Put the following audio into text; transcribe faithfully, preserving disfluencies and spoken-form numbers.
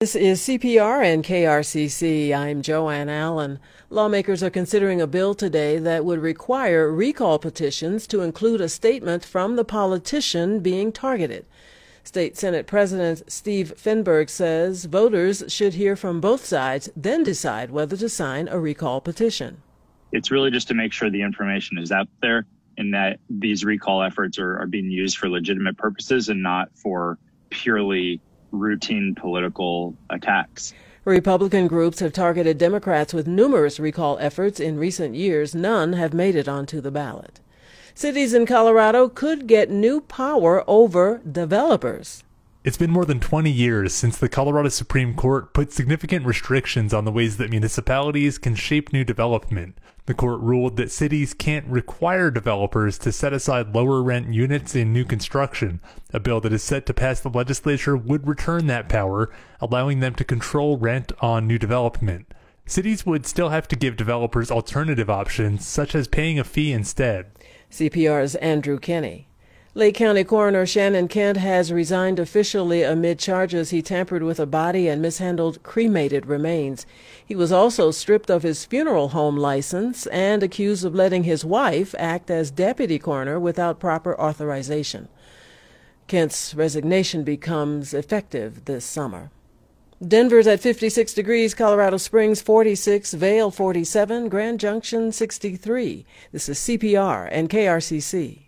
This is C P R and K R C C. I'm Joanne Allen. Lawmakers are considering a bill today that would require recall petitions to include a statement from the politician being targeted. State Senate President Steve Fenberg says voters should hear from both sides, then decide whether to sign a recall petition. It's really just to make sure the information is out there and that these recall efforts are, are being used for legitimate purposes and not for purely routine political attacks. Republican groups have targeted Democrats with numerous recall efforts in recent years. None have made it onto the ballot. Cities in Colorado could get new power over developers. It's been more than twenty years since the Colorado Supreme Court put significant restrictions on the ways that municipalities can shape new development. The court ruled that cities can't require developers to set aside lower rent units in new construction. A bill that is set to pass the legislature would return that power, allowing them to control rent on new development. Cities would still have to give developers alternative options, such as paying a fee instead. C P R's Andrew Kinney. Lake County Coroner Shannon Kent has resigned officially amid charges he tampered with a body and mishandled cremated remains. He was also stripped of his funeral home license and accused of letting his wife act as deputy coroner without proper authorization. Kent's resignation becomes effective this summer. Denver's at fifty-six degrees, Colorado Springs forty-six, Vail forty-seven, Grand Junction sixty-three. This is C P R and K R C C.